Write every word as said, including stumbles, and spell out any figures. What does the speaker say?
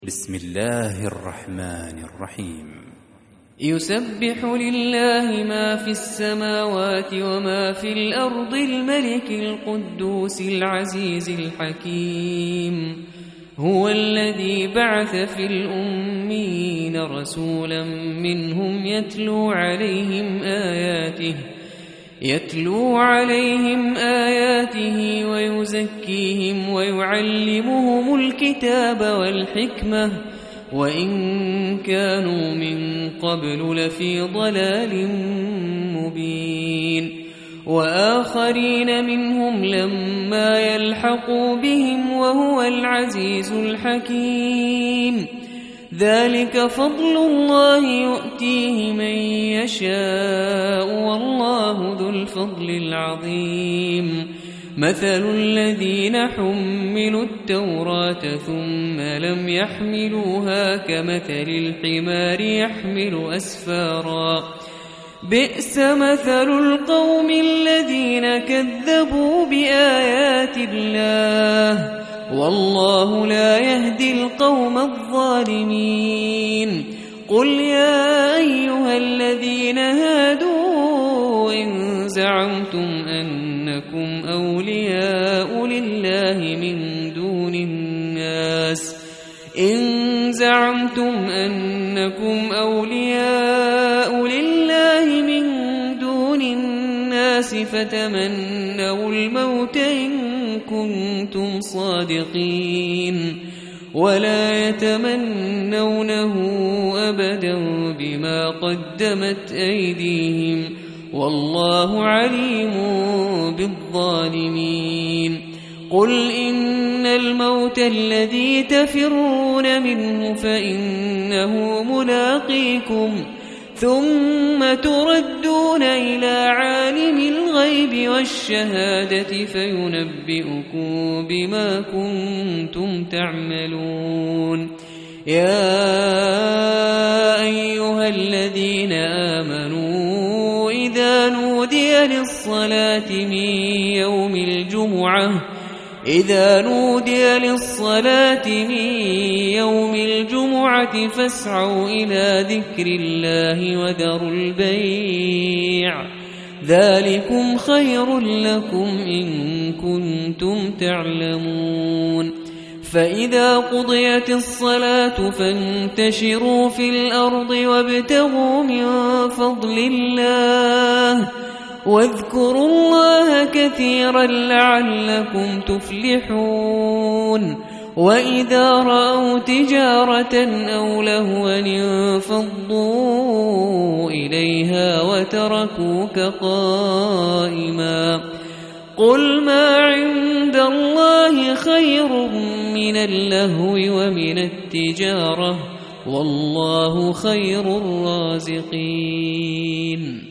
بسم الله الرحمن الرحيم. يسبح لله ما في السماوات وما في الأرض الملك القدوس العزيز الحكيم. هو الذي بعث في الأمين رسولا منهم يتلو عليهم آياته يتلو عليهم آياته ويزكيهم ويعلمهم الكتاب والحكمة وإن كانوا من قبل لفي ضلال مبين. وآخرين منهم لما يلحقوا بهم وهو العزيز الحكيم. ذلك فضل الله يؤتيه من يشاء والله ذو الفضل العظيم. مثل الذين حملوا التوراة ثم لم يحملوها كمثل الحمار يحمل أسفارا بئس مثل القوم الذين كذبوا بآيات الله والله لا يهدي القوم الظالمين. قل يا أيها الذين هادوا إن زعمتم أنكم أولياء لله من دون الناس إن زعمتم أنكم أولياء لله من دون الناس فتمنوا الموت إن كنتم صادقين ولا يتمنونه أبدا بما قدمت أيديهم والله عليم بالظالمين. قل إن الموت الذي تفرون منه فإنه ملاقيكم ثم تردون إلى عالم الغيب والشهادة فينبئكم بما كنتم تعملون. يا أيها الذين آمنوا إذا نودي للصلاة من يوم الجمعة إذا نودي للصلاة من يوم الجمعة فاسعوا إلى ذكر الله وذروا البيع ذلكم خير لكم إن كنتم تعلمون. فإذا قضيت الصلاة فانتشروا في الأرض وابتغوا من فضل الله واذكروا الله كثيرا لعلكم تفلحون. وإذا رأوا تجارة أو لهوا انفضوا إليها وتركوك قائما. قل ما عند الله خير من اللهو ومن التجارة والله خير الرازقين.